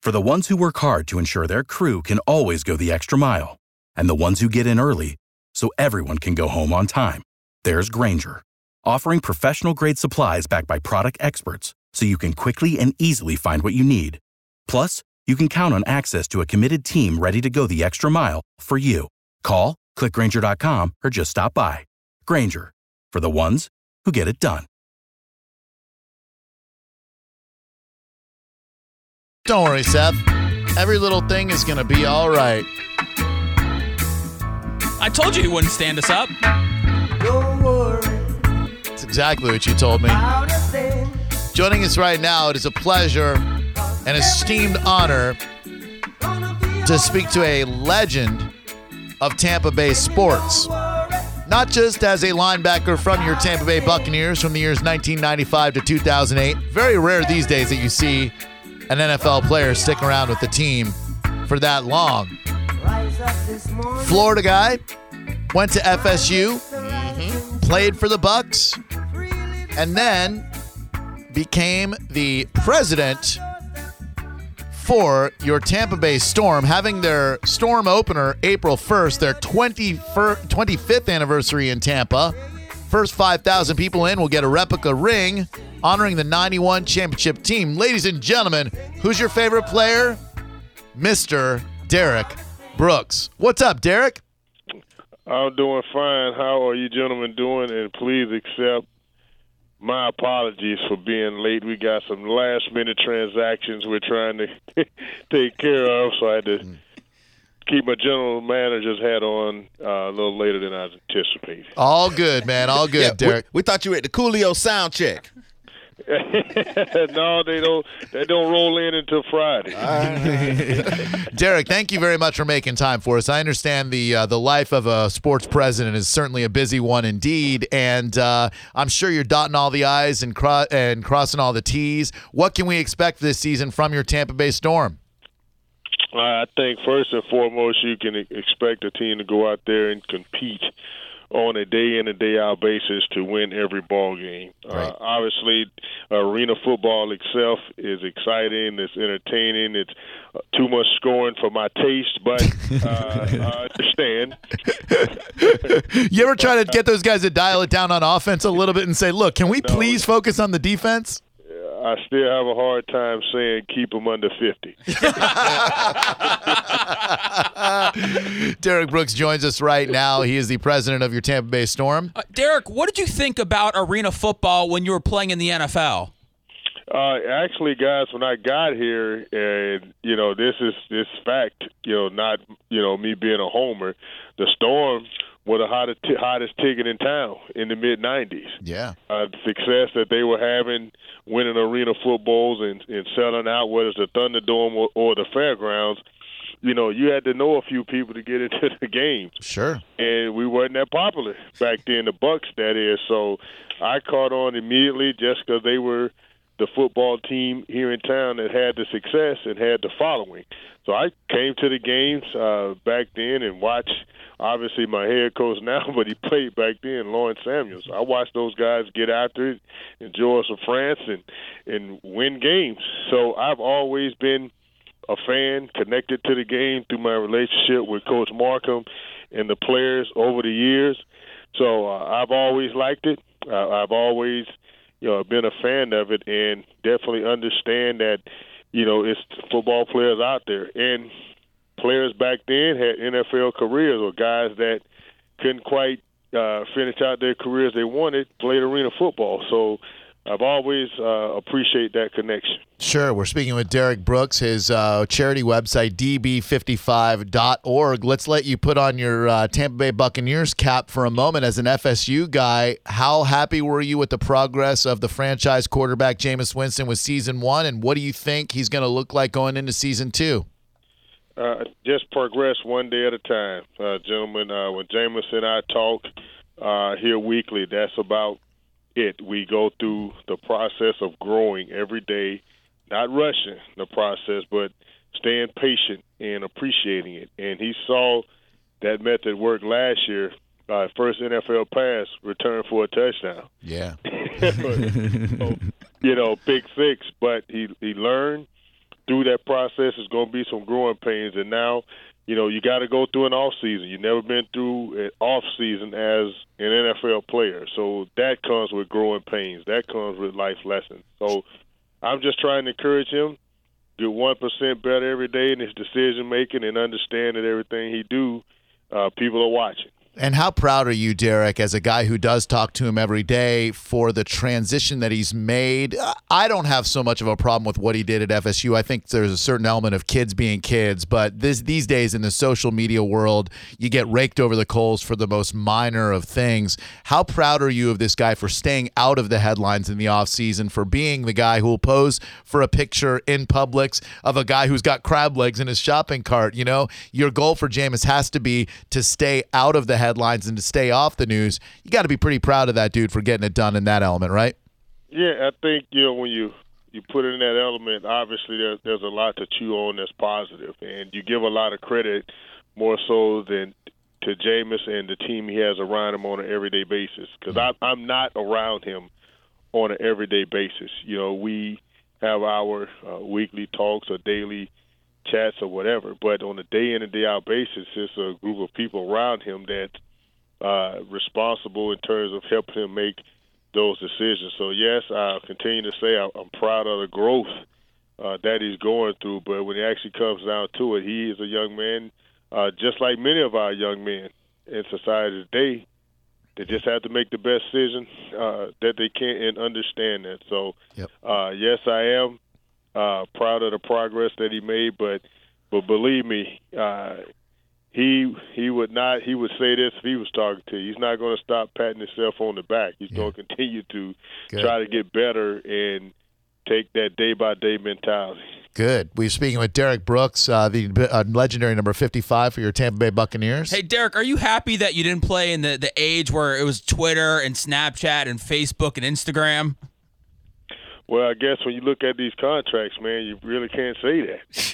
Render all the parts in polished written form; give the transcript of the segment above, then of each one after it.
For the ones who work hard to ensure their crew can always go the extra mile, and the ones who get in early so everyone can go home on time, there's Grainger, offering professional-grade supplies backed by product experts so you can quickly and easily find what you need. Plus, you can count on access to a committed team ready to go the extra mile for you. Call, click Grainger.com, or just stop by. Grainger, for the ones who get it done. Don't worry, Seth. Every little thing is going to be all right. I told you wouldn't stand us up. Don't worry. That's exactly what you told me. Joining us right now, it is a pleasure and esteemed honor to speak to a legend of Tampa Bay sports. Not just as a linebacker from your Tampa Bay Buccaneers from the years 1995 to 2008. Very rare these days that you see an NFL player stick around with the team for that long. Florida guy, went to FSU, played for the Bucs, and then became the president for your Tampa Bay Storm, having their Storm opener April 1st, their 25th anniversary in Tampa. First 5,000 people in will get a replica ring honoring the 91 championship team. Ladies and gentlemen, who's your favorite player? Mr. Derrick Brooks. What's up, Derrick? I'm doing fine. How are you gentlemen doing? And please accept my apologies for being late. We got some last-minute transactions we're trying to take care of, so I had to keep my general manager's hat on a little later than I anticipated. All good, man. All good, Yeah, Derrick. we thought you were at the Coolio sound check. No, they don't roll in until Friday. Derrick, thank you very much for making time for us. I understand the life of a sports president is certainly a busy one indeed, and I'm sure you're dotting all the I's and crossing all the T's. What can we expect this season from your Tampa Bay Storm? I think first and foremost you can expect a team to go out there and compete on a day-in and day-out basis to win every ball game. Right. Obviously, arena football itself is exciting. It's entertaining. It's too much scoring for my taste, but I understand. You ever try to get those guys to dial it down on offense a little bit and say, look, can we please focus on the defense? I still have a hard time saying keep them under 50. Derrick Brooks joins us right now. He is the president of your Tampa Bay Storm. Derrick, what did you think about arena football when you were playing in the NFL? Actually, guys, when I got here, and this fact, not me being a homer, the Storm were the hottest ticket in town in the mid '90s. Yeah, the success that they were having, winning arena footballs and selling out, whether it's the Thunderdome or the Fairgrounds. You had to know a few people to get into the games. Sure. And we weren't that popular back then, the Bucs, that is. So I caught on immediately just because they were the football team here in town that had the success and had the following. So I came to the games back then and watched, obviously, my head coach now, but he played back then, Lawrence Samuels. I watched those guys get after it, enjoy us of France, and win games. So I've always been a fan, connected to the game through my relationship with Coach Markham and the players over the years. So I've always liked it. I've always been a fan of it, and definitely understand that, it's football players out there. And players back then had NFL careers, or guys that couldn't quite finish out their careers they wanted, played arena football. So I've always appreciate that connection. Sure. We're speaking with Derrick Brooks, his charity website, db55.org. Let's let you put on your Tampa Bay Buccaneers cap for a moment. As an FSU guy, how happy were you with the progress of the franchise quarterback, Jameis Winston, with Season 1, and what do you think he's going to look like going into Season 2? Just progress one day at a time, gentlemen. When Jameis and I talk here weekly, that's about it. We go through the process of growing every day, not rushing the process, but staying patient and appreciating it. And he saw that method work last year. First NFL pass, return for a touchdown. Yeah. So, pick six, but he learned. through that process, it's going to be some growing pains. And now, you got to go through an off season. You've never been through an off season as an NFL player, so that comes with growing pains. That comes with life lessons. So I'm just trying to encourage him. Get 1% better every day in his decision making, and understand that everything he do, people are watching. And how proud are you, Derek, as a guy who does talk to him every day, for the transition that he's made? I don't have so much of a problem with what he did at FSU. I think there's a certain element of kids being kids, but these days in the social media world, you get raked over the coals for the most minor of things. How proud are you of this guy for staying out of the headlines in the offseason, for being the guy who will pose for a picture in Publix of a guy who's got crab legs in his shopping cart? Your goal for Jameis has to be to stay out of the headlines and to stay off the news. You got to be pretty proud of that dude for getting it done in that element, right? Yeah, I think when you put it in that element, obviously there's a lot to chew on that's positive, and you give a lot of credit more so than to Jameis and the team he has around him on an everyday basis. Because I'm not around him on an everyday basis. We have our weekly talks or daily chats or whatever, but on a day in and day out basis, it's a group of people around him that's responsible in terms of helping him make those decisions. So yes, I'll continue to say I'm proud of the growth that he's going through, but when it actually comes down to it, he is a young man, just like many of our young men in society today. They just have to make the best decision that they can and understand that. So yes, I am proud of the progress that he made, but believe me, he would not. He would say this if he was talking to you. He's not going to stop patting himself on the back. He's going to continue to try to get better and take that day by day mentality. Good. We're speaking with Derek Brooks, the legendary number 55 for your Tampa Bay Buccaneers. Hey, Derek, are you happy that you didn't play in the age where it was Twitter and Snapchat and Facebook and Instagram? Well, I guess when you look at these contracts, man, you really can't say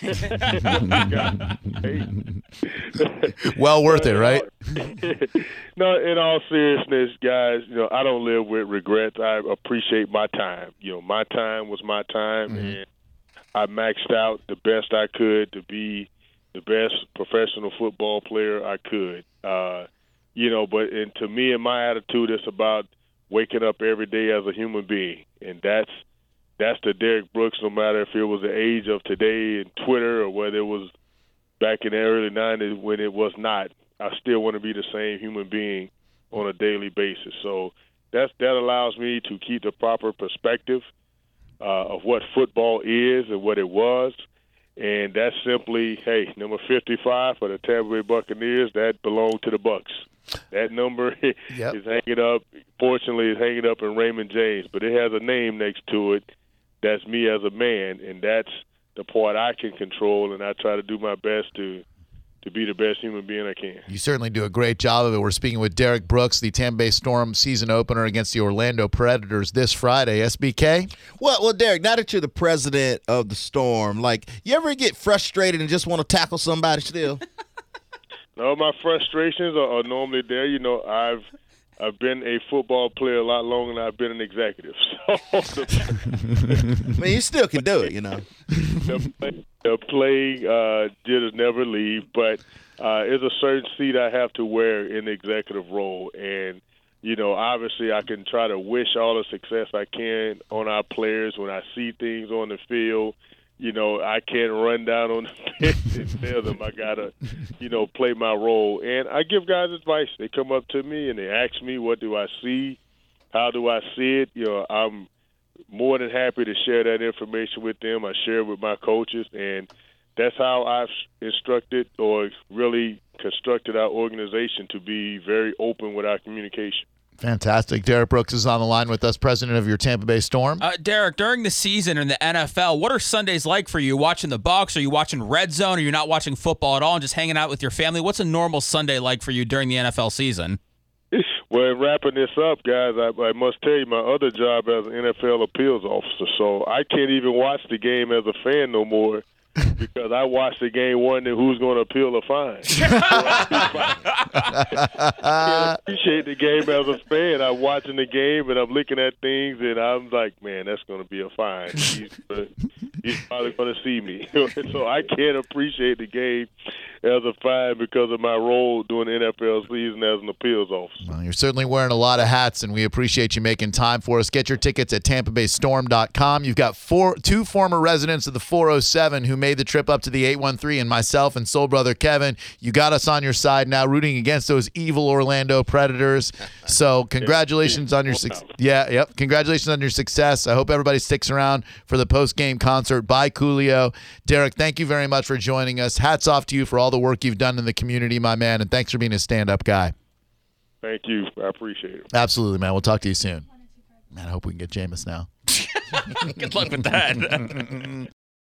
that. Well worth it, right? No, in all seriousness, guys, I don't live with regrets. I appreciate my time. My time was my time, and I maxed out the best I could to be the best professional football player I could. But to me and my attitude, it's about waking up every day as a human being, and that's the Derek Brooks, no matter if it was the age of today and Twitter or whether it was back in the early 90s when it was not. I still want to be the same human being on a daily basis. So that allows me to keep the proper perspective of what football is and what it was. And that's simply, hey, number 55 for the Tampa Bay Buccaneers, that belonged to the Bucs. That number is hanging up, fortunately, is hanging up in Raymond James, but it has a name next to it. That's me as a man, and that's the part I can control, and I try to do my best to be the best human being I can. You certainly do a great job of it. We're speaking with Derek Brooks, the Tampa Bay Storm season opener against the Orlando Predators this Friday. SBK? Well, Derek, now that you're the president of the Storm, you ever get frustrated and just want to tackle somebody still? No, my frustrations are normally there. I've been a football player a lot longer than I've been an executive. So, you still can do it, The playing jitters never leave, but there's a certain seat I have to wear in the executive role. And, obviously I can try to wish all the success I can on our players when I see things on the field. I can't run down on the bench and tell them I got to, play my role. And I give guys advice. They come up to me and they ask me, what do I see? How do I see it? I'm more than happy to share that information with them. I share it with my coaches, and that's how I've instructed or really constructed our organization to be very open with our communication. Fantastic. Derek Brooks is on the line with us, president of your Tampa Bay Storm. Derek, during the season in the NFL, what are Sundays like for you? Watching the Bucs? Are you watching Red Zone? Are you not watching football at all and just hanging out with your family? What's a normal Sunday like for you during the NFL season? Well, wrapping this up, guys, I must tell you my other job as an NFL appeals officer, so I can't even watch the game as a fan no more because I watched the game wondering who's going to appeal a fine. I can't appreciate the game as a fan. I'm watching the game and I'm looking at things and I'm like, man, that's going to be a fine. he's probably going to see me. So I can't appreciate the game as a fan because of my role during the NFL season as an appeals officer. Well, you're certainly wearing a lot of hats, and we appreciate you making time for us. Get your tickets at TampaBayStorm.com. You've got two former residents of the 407 who made the trip up to the 813, and myself and soul brother Kevin. You got us on your side now, rooting against those evil Orlando Predators. So congratulations on your congratulations on your success. I hope everybody sticks around for the post-game concert by Coolio. Derek, thank you very much for joining us. Hats off to you for all the work you've done in the community, my man, and thanks for being a stand-up guy. Thank you. I appreciate it. Absolutely, man. We'll talk to you soon. Man, I hope we can get Jameis now. Good luck with that.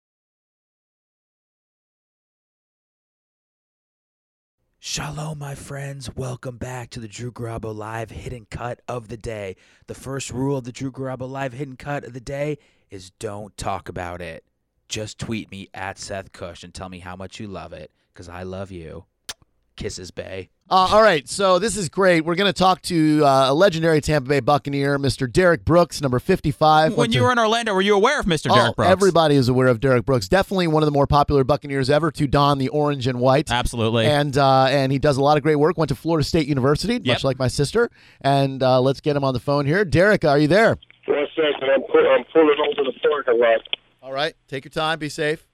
Shalom, my friends. Welcome back to the Drew Garabo Live Hidden Cut of the Day. The first rule of the Drew Garabo Live Hidden Cut of the Day is don't talk about it. Just tweet me at Seth Cush and tell me how much you love it, because I love you. Kisses, Bay. All right, so this is great. We're going to talk to a legendary Tampa Bay Buccaneer, Mr. Derek Brooks, number 55. When you were in Orlando, were you aware of Mr. Derek Brooks? Everybody is aware of Derek Brooks. Definitely one of the more popular Buccaneers ever to don the orange and white. Absolutely. And he does a lot of great work. Went to Florida State University, much like my sister. And let's get him on the phone here. Derek, are you there? 1 second. I'm pulling over the parking lot. All right, take your time. Be safe.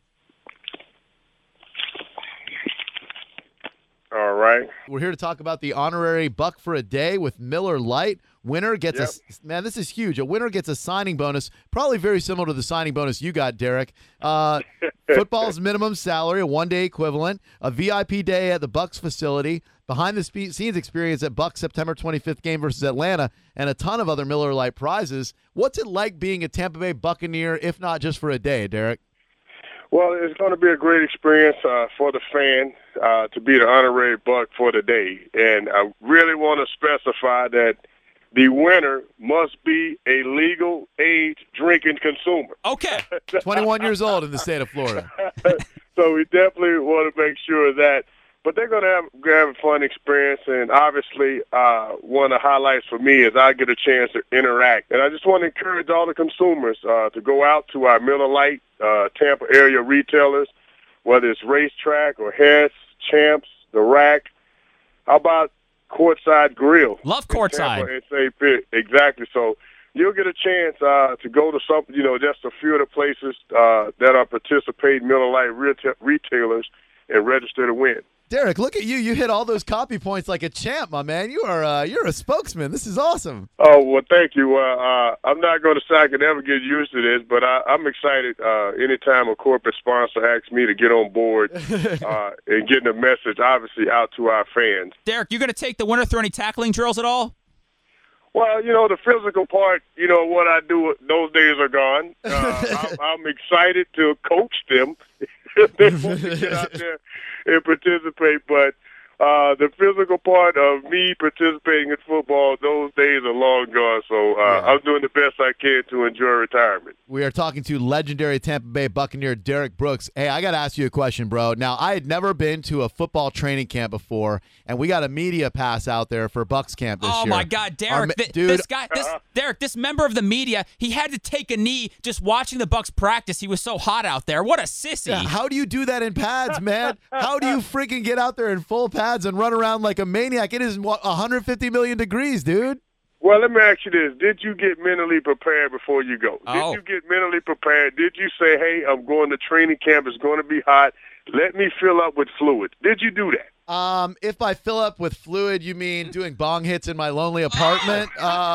All right. We're here to talk about the honorary Buck for a Day with Miller Lite. Winner gets man, this is huge. A winner gets a signing bonus, probably very similar to the signing bonus you got, Derek. Football's minimum salary, a one-day equivalent, a VIP day at the Bucs facility, behind-the-scenes experience at Bucs September 25th game versus Atlanta, and a ton of other Miller Lite prizes. What's it like being a Tampa Bay Buccaneer, if not just for a day, Derek? Well, it's going to be a great experience for the fan to be the honorary Buck for the day. And I really want to specify that the winner must be a legal age drinking consumer. Okay. 21 years old in the state of Florida. So we definitely want to make sure of that. But they're going to have a fun experience, and obviously one of the highlights for me is I get a chance to interact. And I just want to encourage all the consumers to go out to our Miller Lite Tampa area retailers, whether it's Racetrack or Hess, Champs, The Rack. How about Courtside Grill? Love Courtside. Exactly. So you'll get a chance to go to some, just a few of the places that are participating Miller Lite retailers and register to win. Derek, look at you. You hit all those copy points like a champ, my man. You're a spokesman. This is awesome. Oh, well, thank you. I'm not going to say I can ever get used to this, but I'm excited anytime a corporate sponsor asks me to get on board and getting a message, obviously, out to our fans. Derek, you going to take the winner through any tackling drills at all? Well, the physical part, what I do, those days are gone. I'm excited to coach them. They want to get out there and participate, but the physical part of me participating in football, those days are long gone, so I'm doing the best I can to enjoy retirement. We are talking to legendary Tampa Bay Buccaneer Derek Brooks. Hey, I got to ask you a question, bro. Now, I had never been to a football training camp before, and we got a media pass out there for Bucs camp this year. Oh, my God, Derek. Derek, this member of the media, he had to take a knee just watching the Bucs practice. He was so hot out there. What a sissy. Yeah, how do you do that in pads, man? How do you freaking get out there in full pads and run around like a maniac? It is 150 million degrees, dude. Well, let me ask you this. Did you get mentally prepared before you go? Oh. Did you get mentally prepared? Did you say, hey, I'm going to training camp. It's going to be hot. Let me fill up with fluid. Did you do that? If I fill up with fluid, you mean doing bong hits in my lonely apartment?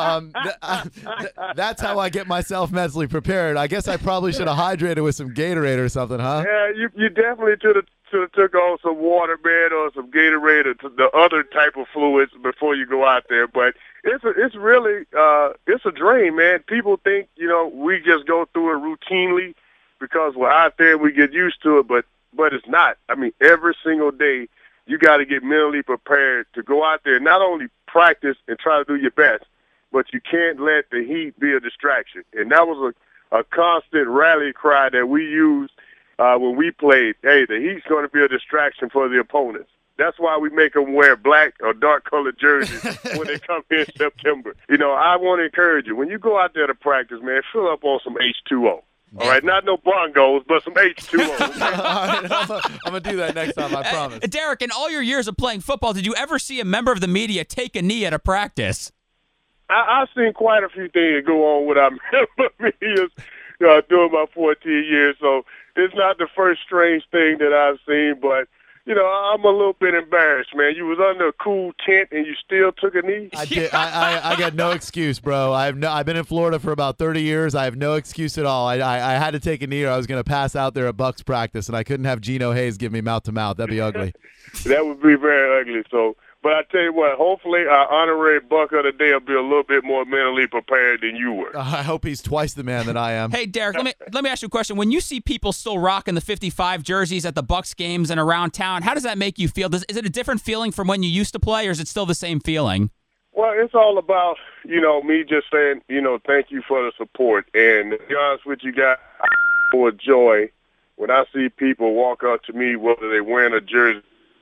That's how I get myself mentally prepared. I guess I probably should have hydrated with some Gatorade or something, huh? Yeah, you definitely should have took on some water, man, or some Gatorade or the other type of fluids before you go out there. But it's really it's a drain, man. People think we just go through it routinely because we're out there and we get used to it, but it's not. I mean, every single day you got to get mentally prepared to go out there and not only practice and try to do your best, but you can't let the heat be a distraction. And that was a constant rally cry that we used when we played. Hey, the heat's going to be a distraction for the opponents. That's why we make them wear black or dark-colored jerseys when they come here in September. I want to encourage you, when you go out there to practice, man, fill up on some H2O. All right, not no bongos, but some H2O. All right, I'm going to do that next time, I promise. Derek, in all your years of playing football, did you ever see a member of the media take a knee at a practice? I've seen quite a few things go on with our member medias during my 14 years, so it's not the first strange thing that I've seen, but I'm a little bit embarrassed, man. You was under a cool tent and you still took a knee? I did. I got no excuse, bro. I've been in Florida for about 30 years. I have no excuse at all. I had to take a knee or I was going to pass out there at Bucks practice, and I couldn't have Geno Hayes give me mouth-to-mouth. That'd be ugly. That would be very ugly. So, but I tell you what, hopefully our honorary Buck of the day will be a little bit more mentally prepared than you were. I hope he's twice the man that I am. Hey, Derek, let me ask you a question. When you see people still rocking the 55 jerseys at the Bucks games and around town, how does that make you feel? Is it a different feeling from when you used to play, or is it still the same feeling? Well, it's all about, me just saying, thank you for the support. And to be honest with you guys, I feel joy when I see people walk up to me, whether they're wearing a jersey,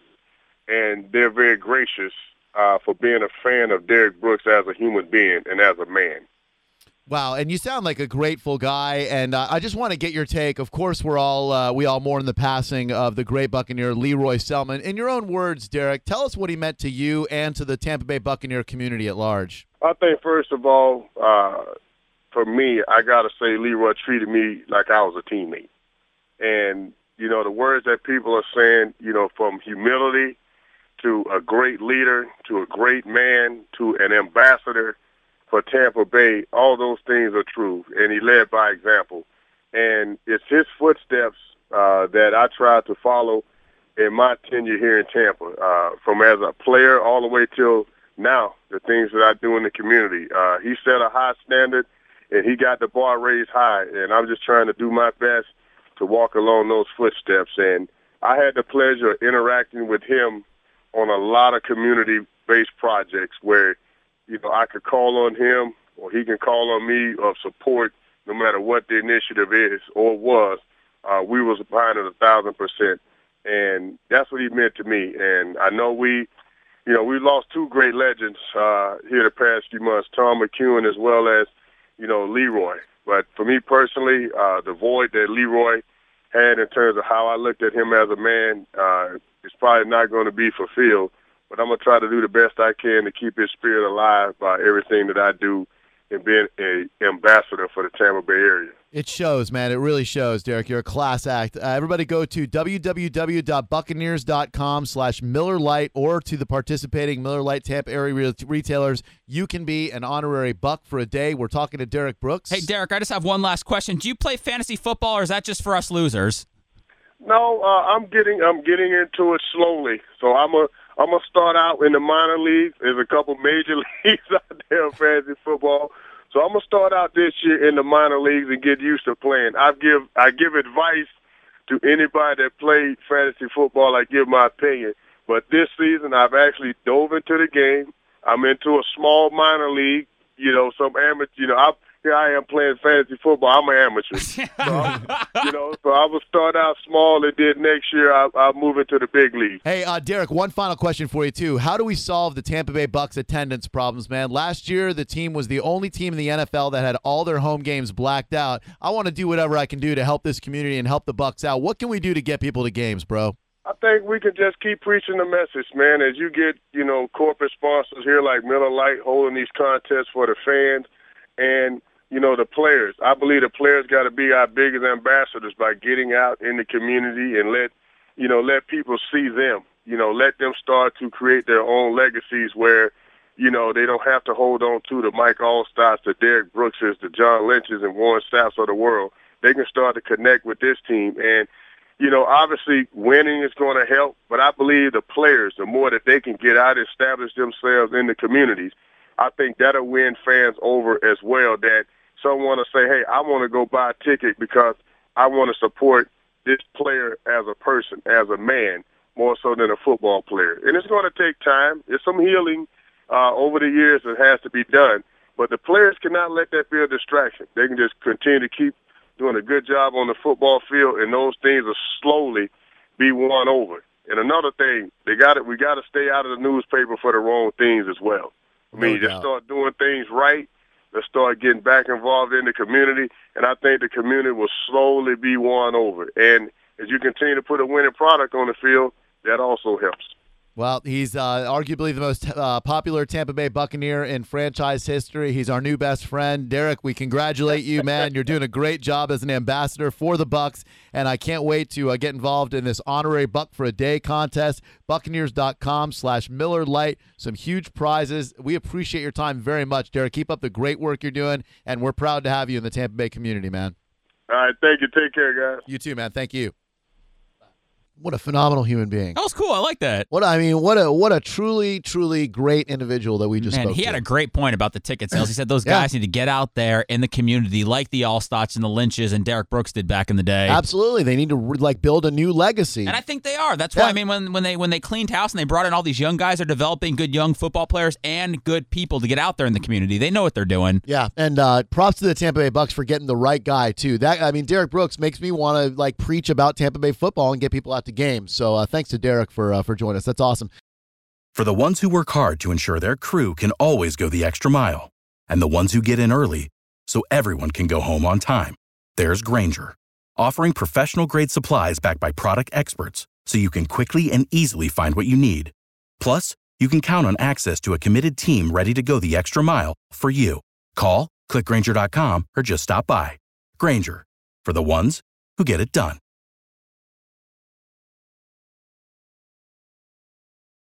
and they're very gracious for being a fan of Derek Brooks as a human being and as a man. Wow, and you sound like a grateful guy, and I just want to get your take. Of course, we all mourn the passing of the great Buccaneer Leroy Selmon. In your own words, Derek, tell us what he meant to you and to the Tampa Bay Buccaneer community at large. I think, first of all, for me, I got to say Leroy treated me like I was a teammate. And, the words that people are saying, from humility to a great leader, to a great man, to an ambassador for Tampa Bay, all those things are true, and he led by example. And it's his footsteps that I try to follow in my tenure here in Tampa, from as a player all the way till now, the things that I do in the community. He set a high standard, and he got the bar raised high, and I'm just trying to do my best to walk along those footsteps. And I had the pleasure of interacting with him on a lot of community-based projects where, I could call on him or he can call on me of support no matter what the initiative is or was. We was behind it 1,000%. And that's what he meant to me. And I know we lost two great legends here the past few months, Tom McEwen as well as, Leroy. But for me personally, the void that Leroy had in terms of how I looked at him as a man is probably not going to be fulfilled. But I'm going to try to do the best I can to keep his spirit alive by everything that I do in being an ambassador for the Tampa Bay area. It shows, man. It really shows, Derek. You're a class act. Everybody go to www.buccaneers.com/Miller Lite or to the participating Miller Lite Tampa area retailers. You can be an honorary Buck for a day. We're talking to Derek Brooks. Hey, Derek, I just have one last question. Do you play fantasy football, or is that just for us losers? No, I'm getting into it slowly. So I'm gonna start out in the minor leagues. There's a couple major leagues out there in fantasy football. So I'm gonna start out this year in the minor leagues and get used to playing. I give advice to anybody that played fantasy football. I give my opinion. But this season I've actually dove into the game. I'm into a small minor league. Some amateur. Here I am playing fantasy football. I'm an amateur. So I will start out small, and then next year I'll move into the big league. Hey, Derek, one final question for you, too. How do we solve the Tampa Bay Bucks attendance problems, man? Last year, the team was the only team in the NFL that had all their home games blacked out. I want to do whatever I can do to help this community and help the Bucks out. What can we do to get people to games, bro? I think we can just keep preaching the message, man. As you get, corporate sponsors here like Miller Lite holding these contests for the fans and the players. I believe the players got to be our biggest ambassadors by getting out in the community and let people see them. Let them start to create their own legacies where, they don't have to hold on to the Mike Allstars, the Derek Brookses, the John Lynches, and Warren Saps of the world. They can start to connect with this team. And, obviously winning is going to help, but I believe the players, the more that they can get out and establish themselves in the communities, I think that'll win fans over as well, that some want to say, hey, I want to go buy a ticket because I want to support this player as a person, as a man, more so than a football player. And it's going to take time. There's some healing over the years that has to be done. But the players cannot let that be a distraction. They can just continue to keep doing a good job on the football field, and those things will slowly be won over. And another thing, we got to stay out of the newspaper for the wrong things as well. I mean, just start doing things right. Let's start getting back involved in the community, and I think the community will slowly be won over. And as you continue to put a winning product on the field, that also helps. Well, he's arguably the most popular Tampa Bay Buccaneer in franchise history. He's our new best friend. Derek, we congratulate you, man. You're doing a great job as an ambassador for the Bucs, and I can't wait to get involved in this honorary Buck for a Day contest. Buccaneers.com/Miller Lite. Some huge prizes. We appreciate your time very much, Derek. Keep up the great work you're doing, and we're proud to have you in the Tampa Bay community, man. All right, thank you. Take care, guys. You too, man. Thank you. What a phenomenal human being. That was cool. I like that. What a truly, truly great individual that we just spoke to. He had a great point about the ticket sales. He said those guys need to get out there in the community like the Allstotts and the Lynches and Derek Brooks did back in the day. Absolutely. They need to build a new legacy. And I think they are. That's why, I mean, when they cleaned house and they brought in all these young guys, they're developing good young football players and good people to get out there in the community. They know what they're doing. Yeah, and props to the Tampa Bay Bucs for getting the right guy, too. Derek Brooks makes me want to preach about Tampa Bay football and get people out to games. So thanks to Derek for joining us. That's awesome. For the ones who work hard to ensure their crew can always go the extra mile, and the ones who get in early so everyone can go home on time, there's Grainger, offering professional-grade supplies backed by product experts so you can quickly and easily find what you need. Plus, you can count on access to a committed team ready to go the extra mile for you. Call, click Grainger.com, or just stop by. Grainger, for the ones who get it done.